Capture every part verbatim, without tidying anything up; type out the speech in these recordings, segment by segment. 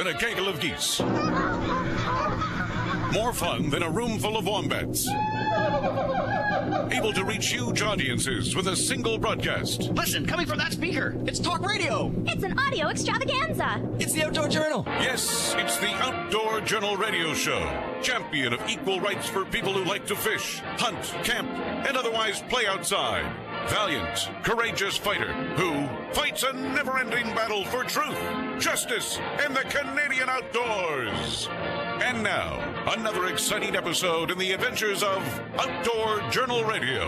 than a gaggle of geese. More fun than a room full of wombats. Able to reach huge audiences with a single broadcast. Listen, coming from that speaker, it's talk radio. It's an audio extravaganza. It's the Outdoor Journal. Yes, it's the Outdoor Journal Radio Show. Champion of equal rights for people who like to fish, hunt, camp, and otherwise play outside. Valiant, courageous fighter who fights a never-ending battle for truth, justice, and the Canadian outdoors. And now, another exciting episode in the adventures of Outdoor Journal Radio.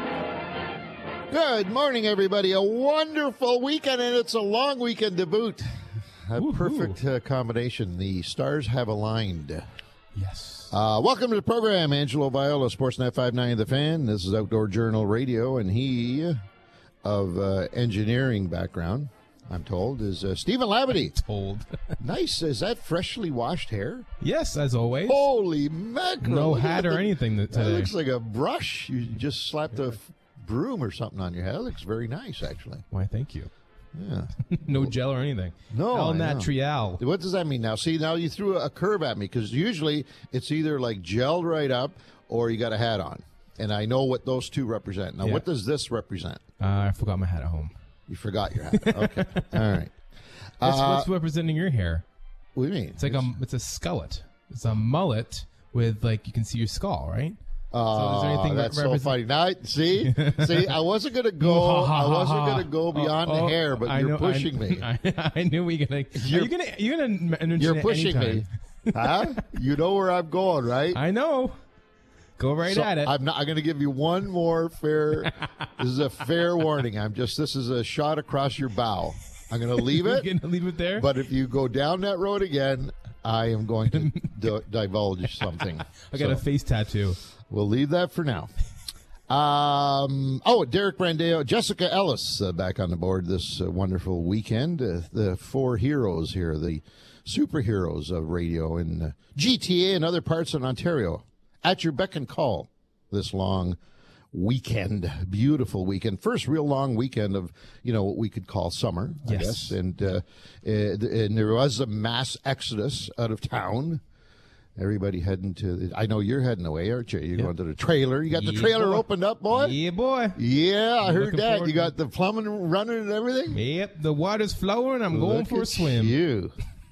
Good morning, everybody. A wonderful weekend, and it's a long weekend to boot. A Woo-hoo. perfect uh, combination. The stars have aligned. Yes. Uh, welcome to the program, Angelo Viola, Sportsnet five ninety The Fan. This is Outdoor Journal Radio, and he, of uh, engineering background, I'm told, is uh, Stephen Labadie. Told. Nice. Is that freshly washed hair? Yes, as always. Holy mackerel. No Look hat at or the- anything that That today. looks like a brush. You just slapped a f- broom or something on your head. It looks very nice, actually. Why, thank you. Yeah. No gel or anything. No, Al I know. natural. What does that mean now? See, now you threw a curve at me because usually it's either like gelled right up or you got a hat on. And I know what those two represent. Now, Yeah. what does this represent? Uh, I forgot my hat at home. You forgot your hat. Okay. All right. What's, Uh, what's representing your hair? What do you mean? It's like a it's a skullet. It's a mullet with like you can see your skull, right? Oh, so is there anything that's so represent- funny. Now, see, see, I wasn't gonna go. I wasn't gonna go beyond Oh, the oh, hair, but I you're know- pushing I, me. I, I knew we were gonna. You're- Are you gonna you're gonna mention You're it pushing anytime. me, huh? You know where I'm going, right? I know. Go right So at it. I'm not. I'm going to give you one more fair. This is a fair warning. I'm just. This is a shot across your bow. I'm going to leave You're it. gonna leave it there. But if you go down that road again, I am going to d- divulge something. I got a So face tattoo. we'll leave that for now. Um. Oh, Derek Brandeo, Jessica Ellis uh, back on the board this uh, wonderful weekend. Uh, the four heroes here, the superheroes of radio in uh, G T A and other parts of Ontario, at your beck and call this long weekend. Beautiful weekend. First real long weekend of, you know, what we could call summer, I Yes. guess. And, uh, and and there was a mass exodus out of town. Everybody heading to, the, I know you're heading away, aren't you? You're Yep. going to the trailer. You got the Yeah, trailer boy. opened up, boy? Yeah, boy. Yeah, I heard Looking that. forward You to got the plumbing running and everything? Yep, the water's flowing. I'm going Look for a at swim. You.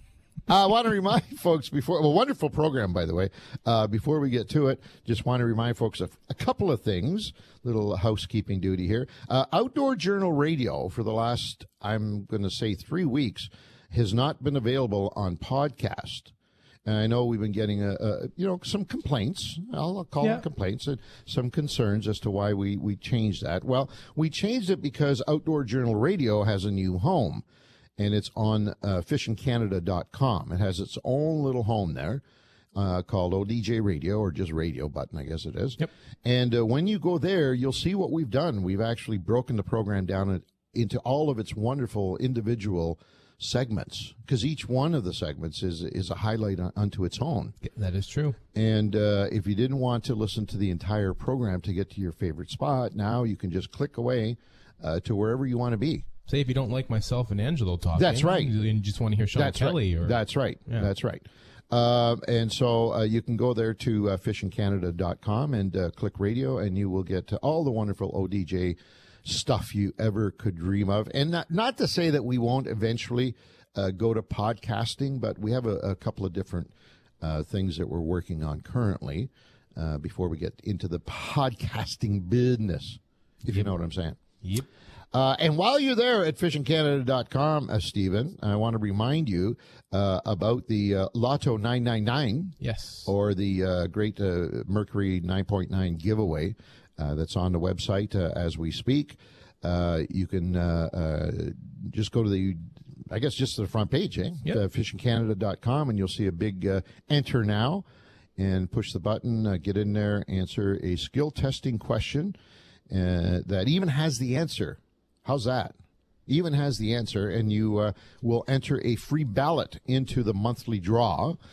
I want to remind folks before, well, wonderful program, by the way. Uh, before we get to it, just want to remind folks of a couple of things, little housekeeping duty here. Uh, Outdoor Journal Radio for the last, I'm going to say three weeks, has not been available on podcast. And I know we've been getting, a, a you know, some complaints. I'll call Yeah. them complaints and some concerns as to why we, we changed that. Well, we changed it because Outdoor Journal Radio has a new home, and it's on uh, fishing canada dot com. It has its own little home there uh, called O D J Radio, or just radio button, I guess it is. Yep. And uh, when you go there, you'll see what we've done. We've actually broken the program down into all of its wonderful individual segments, because each one of the segments is is a highlight un- unto its own. That is true. And uh, if you didn't want to listen to the entire program to get to your favorite spot, now you can just click away uh, to wherever you want to be. Say if you don't like myself and Angelo talking. That's right. And you just want to hear Sean That's Kelly. right. Or, That's right. Yeah. That's right. Uh, and so uh, you can go there to uh, fishing canada dot com and uh, click radio, and you will get to all the wonderful O D J stuff you ever could dream of. And not, not to say that we won't eventually uh, go to podcasting, but we have a, a couple of different uh, things that we're working on currently uh, before we get into the podcasting business, if you know what I'm saying. Yep. Uh, and while you're there at fishing canada dot com, uh, Stephen, I want to remind you uh, about the uh, Lotto nine nine nine, Yes. or the uh, great uh, Mercury nine point nine giveaway uh, that's on the website uh, as we speak. Uh, you can uh, uh, just go to the, I guess, just to the front page, eh? Yep. Uh, fishing canada dot com, and you'll see a big uh, enter now, and push the button, uh, get in there, answer a skill testing question uh, that even has the answer. How's that? Even has the answer, and you uh, will enter a free ballot into the monthly draw.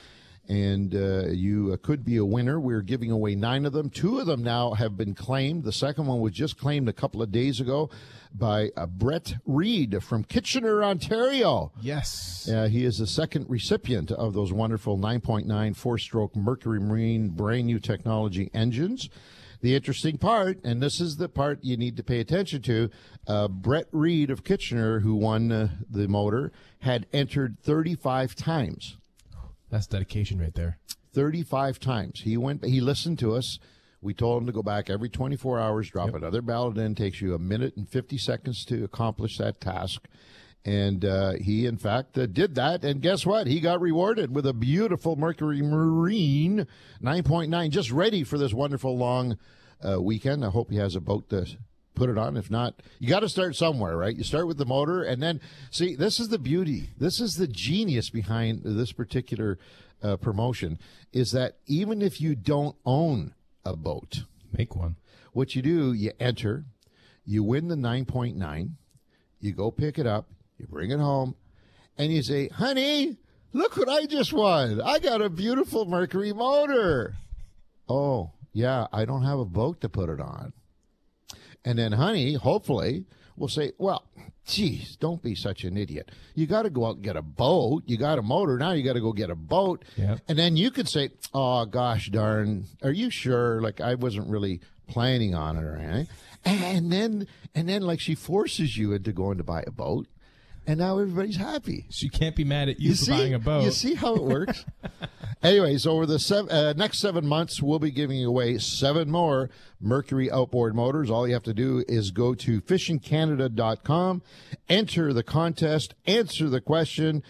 and uh, you uh, could be a winner. We're giving away nine of them. Two of them now have been claimed. The second one was just claimed a couple of days ago by uh, Brett Reed from Kitchener, Ontario. Yes. Uh, he is the second recipient of those wonderful nine point nine four-stroke Mercury Marine brand new technology engines. The interesting part, and this is the part you need to pay attention to, uh, Brett Reed of Kitchener, who won uh, the motor, had entered thirty-five times. That's dedication right there. thirty-five times. He went. He listened to us. We told him to go back every twenty-four hours, drop Yep. another ballot in. Takes you a minute and fifty seconds to accomplish that task. And uh, he, in fact, uh, did that. And guess what? He got rewarded with a beautiful Mercury Marine nine point nine, just ready for this wonderful long uh, weekend. I hope he has a boat to put it on. If not, you got to start somewhere, right? You start with the motor, and then, see, this is the beauty. This is the genius behind this particular uh, promotion, is that even if you don't own a boat, Make one. what you do, you enter, you win the nine point nine, you go pick it up, you bring it home, and you say, honey, look what I just won. I got a beautiful Mercury motor. Oh, yeah, I don't have a boat to put it on. And then honey, hopefully, will say, well, geez, don't be such an idiot. You got to go out and get a boat. You got a motor. Now you got to go get a boat. Yep. And then you could say, oh, gosh darn, are you sure? Like, I wasn't really planning on it or anything. And then, and then like, she forces you into going to buy a boat. And now everybody's happy. She can't be mad at you, You for see, buying a boat. you see how it works? Anyways, over the seven, uh, next seven months, we'll be giving away seven more Mercury outboard motors. All you have to do is go to fishing canada dot com, enter the contest, answer the question.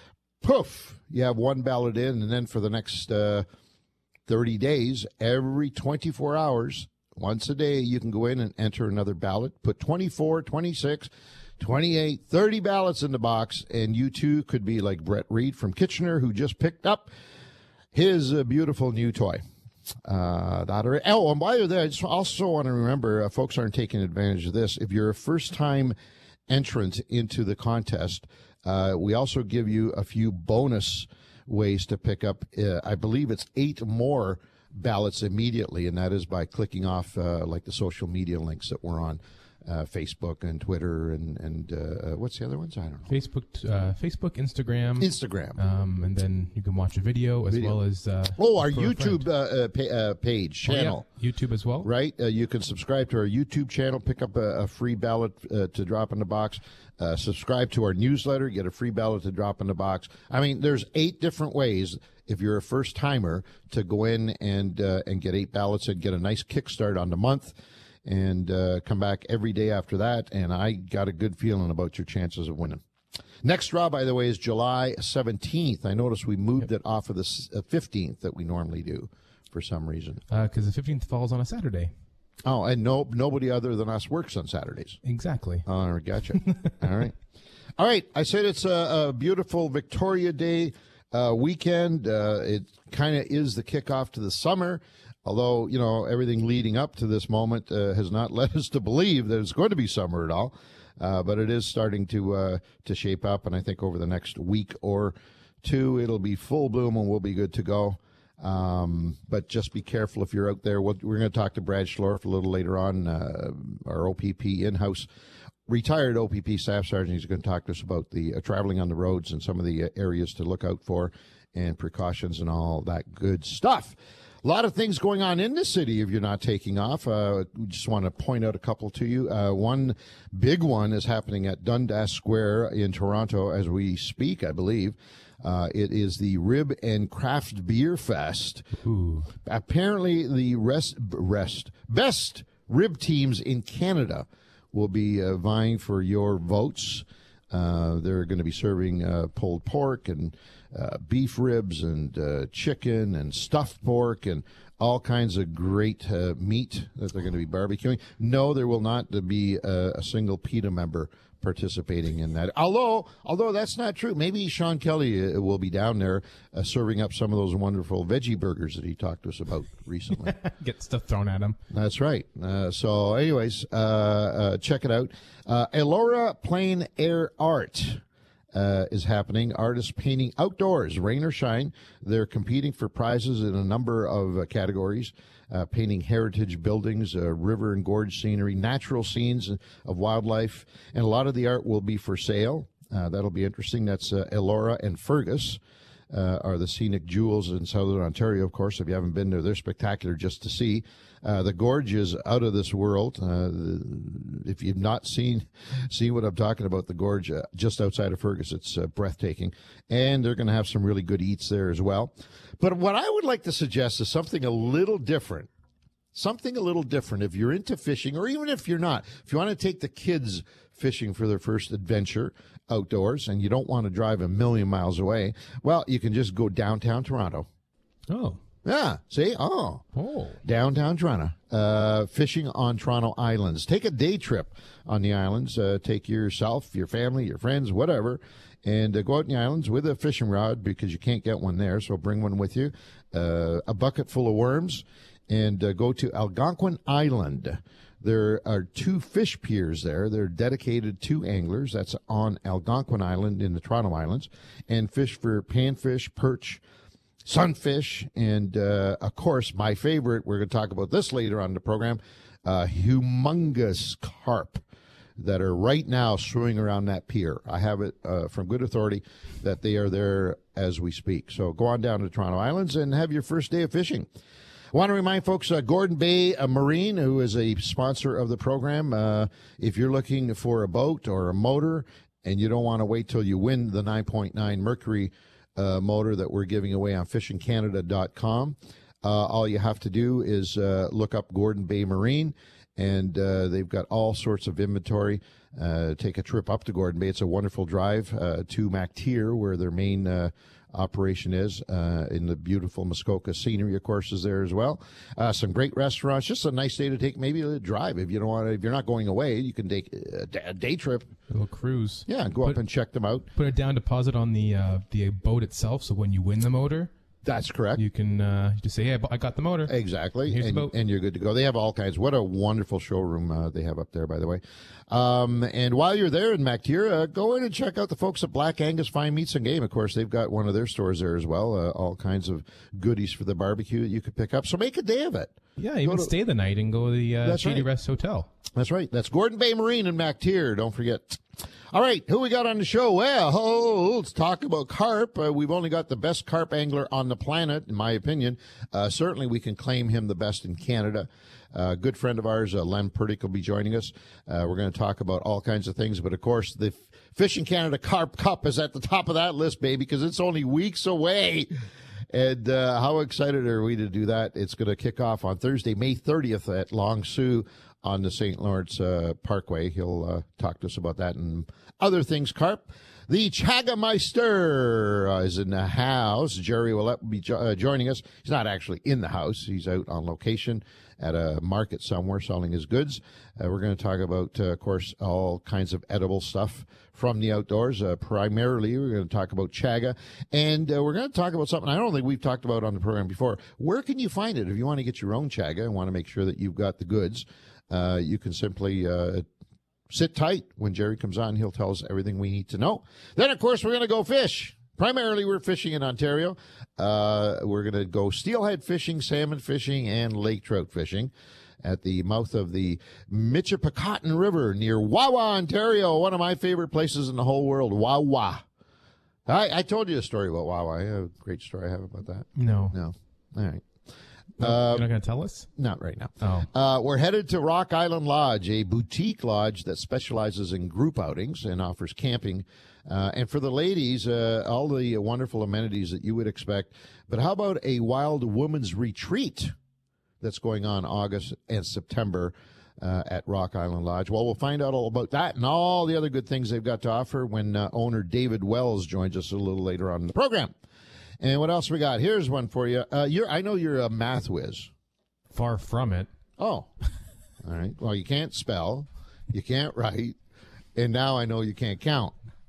Poof, you have one ballot in, and then for the next uh, thirty days, every twenty-four hours, once a day, you can go in and enter another ballot. Put twenty-four, twenty-six, twenty-eight, thirty ballots in the box, and you too could be like Brett Reed from Kitchener, who just picked up his uh, beautiful new toy. Uh, that are, oh, and while you're there, I just also want to remember, uh, folks aren't taking advantage of this. If you're a first-time entrant into the contest, uh, we also give you a few bonus ways to pick up, uh, I believe it's eight more ballots immediately, and that is by clicking off uh, like the social media links that we're on. Uh, Facebook and Twitter and and uh, what's the other ones? I don't know. Facebook, uh, Facebook, Instagram, Instagram, um, and then you can watch a video as Video. well as uh, oh, our for a YouTube friend. uh, uh, pa- uh, page Oh, yeah, channel, YouTube as well. right? Uh, you can subscribe to our YouTube channel, pick up a, a free ballot uh, to drop in the box. Uh, subscribe to our newsletter, get a free ballot to drop in the box. I mean, there's eight different ways if you're a first timer to go in and uh, and get eight ballots and get a nice kickstart on the month. And uh, come back every day after that, and I got a good feeling about your chances of winning. Next draw, by the way, is July seventeenth. I noticed we moved it off of the fifteenth that we normally do for some reason. Because the fifteenth falls on a Saturday. Oh, and no, nobody other than us works on Saturdays. Exactly. Oh, gotcha. All right. All right. I said it's a, a beautiful Victoria Day uh, weekend. Uh, it kind of is the kickoff to the summer. Although, you know, everything leading up to this moment uh, has not led us to believe that it's going to be summer at all. Uh, but it is starting to uh, to shape up, and I think over the next week or two, it'll be full bloom and we'll be good to go. Um, but just be careful if you're out there. We're going to talk to Brad Schlorf a little later on, uh, our O P P in-house retired O P P staff sergeant. He's going to talk to us about the uh, traveling on the roads and some of the uh, areas to look out for and precautions and all that good stuff. A lot of things going on in the city if you're not taking off. Uh, we just want to point out a couple to you. Uh, one big one is happening at Dundas Square in Toronto as we speak, I believe. Uh, it is the Rib and Craft Beer Fest. Ooh. Apparently, the rest, rest best rib teams in Canada will be uh, vying for your votes. Uh, they're going to be serving uh, pulled pork and uh, beef ribs and uh, chicken and stuffed pork and all kinds of great uh, meat that they're going to be barbecuing. No, there will not be a, a single PETA member participating in that. Although, although that's not true. Maybe Sean Kelly uh, will be down there uh, serving up some of those wonderful veggie burgers that he talked to us about recently. Get stuff thrown at him. That's right. Uh, so, anyways, uh, uh, check it out. Uh, Elora Plain Air Art uh, is happening. Artists painting outdoors, rain or shine. They're competing for prizes in a number of uh, categories. Uh, painting heritage buildings, uh, river and gorge scenery, natural scenes of wildlife, and a lot of the art will be for sale. Uh, that'll be interesting. That's uh, Elora and Fergus uh, are the scenic jewels in southern Ontario, of course. If you haven't been there, they're spectacular just to see. Uh, the gorge is out of this world. Uh, if you've not seen seen what I'm talking about, the gorge uh, just outside of Fergus, it's uh, breathtaking. And they're going to have some really good eats there as well. But what I would like to suggest is something a little different. Something a little different if you're into fishing, or even if you're not. If you want to take the kids fishing for their first adventure outdoors and you don't want to drive a million miles away, well, you can just go downtown Toronto. Oh. Yeah, see? Oh. Oh. Downtown Toronto. Uh, fishing on Toronto Islands. Take a day trip on the islands. Uh, take yourself, your family, your friends, whatever, and uh, go out in the islands with a fishing rod because you can't get one there, so bring one with you. Uh, a bucket full of worms, and uh, go to Algonquin Island. There are two fish piers there. They're dedicated to anglers. That's on Algonquin Island in the Toronto Islands, and fish for panfish, perch, sunfish, and, uh, of course, my favorite, we're going to talk about this later on in the program, uh, humongous carp that are right now swimming around that pier. I have it uh, from good authority that they are there as we speak. So go on down to the Toronto Islands and have your first day of fishing. I want to remind folks, uh, Gordon Bay uh, Marine, who is a sponsor of the program, uh, if you're looking for a boat or a motor and you don't want to wait till you win the nine point nine Mercury Uh, motor that we're giving away on fishing canada dot com. Uh, all you have to do is uh, look up Gordon Bay Marine, and uh, they've got all sorts of inventory. Uh, take a trip up to Gordon Bay. It's a wonderful drive uh, to MacTier, where their main uh, operation is, uh, in the beautiful Muskoka scenery, of course, is there as well. Uh, some great restaurants. Just a nice day to take maybe a drive. If you don't want to, if you're not going away, you can take a, a day trip. A little cruise. Yeah, go put, up and check them out. Put a down deposit on the uh, the boat itself, so when you win the motor, that's correct. You can uh, just say, "Yeah, I got the motor." Exactly, Here's and, the boat. and you're good to go. They have all kinds. What a wonderful showroom uh, they have up there, by the way. Um, and while you're there in MacTier, uh, go in and check out the folks at Black Angus Fine Meats and Game. Of course, they've got one of their stores there as well. Uh, all kinds of goodies for the barbecue that you could pick up. So make a day of it. Yeah, even to, stay the night and go to the uh, Shady right. Rest Hotel. That's right. That's Gordon Bay Marine in MacTier. Don't forget. All right, who we got on the show? Well, oh, let's talk about carp. Uh, we've only got the best carp angler on the planet, in my opinion. Uh, certainly, we can claim him the best in Canada. A uh, good friend of ours, uh, Len Purdick, will be joining us. Uh, we're going to talk about all kinds of things. But, of course, the Fishing Canada Carp Cup is at the top of that list, baby, because it's only weeks away. And uh, how excited are we to do that? It's going to kick off on Thursday, May thirtieth at Long Sault on the Saint Lawrence uh, Parkway. He'll uh, talk to us about that and other things, carp. The Chagameister uh, is in the house. Jerry will be jo- uh, joining us. He's not actually in the house. He's out on location at a market somewhere selling his goods. Uh, we're going to talk about, uh, of course, all kinds of edible stuff from the outdoors. Uh, primarily, we're going to talk about chaga. And uh, we're going to talk about something I don't think we've talked about on the program before. Where can you find it? If you want to get your own chaga and want to make sure that you've got the goods, uh, you can simply uh, sit tight. When Jerry comes on, he'll tell us everything we need to know. Then, of course, we're going to go fish. Primarily, we're fishing in Ontario. Uh, we're going to go steelhead fishing, salmon fishing, and lake trout fishing at the mouth of the Michipicoten River near Wawa, Ontario, one of my favorite places in the whole world, Wawa. I, I told you a story about Wawa. I have a great story I have about that. No. No. All right. No, Uh, you're not going to tell us? Not right now. Oh. Uh, we're headed to Rock Island Lodge, a boutique lodge that specializes in group outings and offers camping. Uh, and for the ladies, uh, all the wonderful amenities that you would expect. But how about a wild woman's retreat that's going on August and September uh, at Rock Island Lodge? Well, we'll find out all about that and all the other good things they've got to offer when uh, owner David Wells joins us a little later on in the program. And what else we got? Here's one for you. Uh, you're, I know you're a math whiz. Far from it. Oh, all right. Well, you can't spell, you can't write, and now I know you can't count.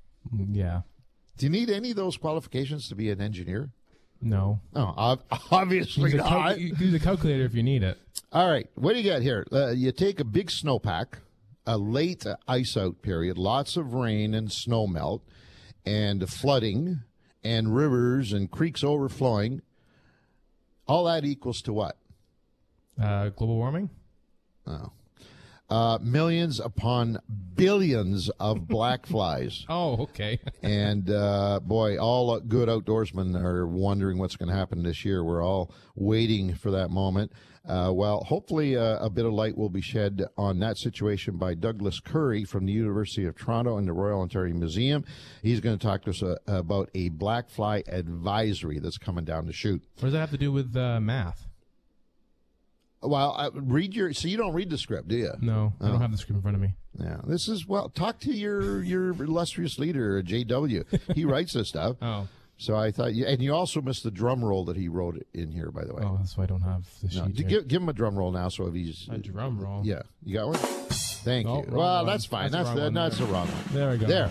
Yeah. Do you need any of those qualifications to be an engineer? No. Oh, ob- obviously Use a, not. cal- use a calculator if you need it. All right. What do you got here? Uh, you take a big snowpack, a late uh, ice out period, lots of rain and snow melt, and flooding and rivers and creeks overflowing, all that equals to what? Uh, global warming? Oh. Uh, millions upon billions of black flies. Oh, okay. And, uh, boy, all good outdoorsmen are wondering what's going to happen this year. We're all waiting for that moment. Uh, well, hopefully uh, a bit of light will be shed on that situation by Douglas Curry from the University of Toronto and the Royal Ontario Museum. He's going to talk to us uh, about a black fly advisory that's coming down the chute. What does that have to do with uh, math? Well, I, read your. So you don't read the script, do you? No, I Oh. don't have the script in front of me. Yeah, this is well. Talk to your your illustrious leader, J W. He writes this stuff. Oh, So I thought, you, and you also missed the drum roll that he wrote in here, by the way. oh, that's why I don't have the No, sheet. here. give, give him a drum roll now, so if he's A drum roll. yeah, you got one. Thank Oh, you. wrong Well, one. that's fine. That's That's the the, wrong one that's the there. wrong one. There we go. There.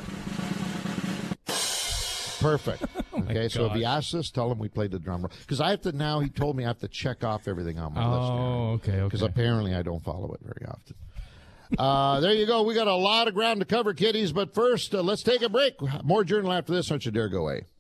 Perfect. Okay, so if he gosh. asks us, tell him we played the drum roll. Because I have to now, he told me I have to check off everything on my list. Oh, okay, Because okay. apparently I don't follow it very often. Uh, there you go. We got a lot of ground to cover, kiddies. But first, uh, let's take a break. More Journal after this. Don't you dare go away.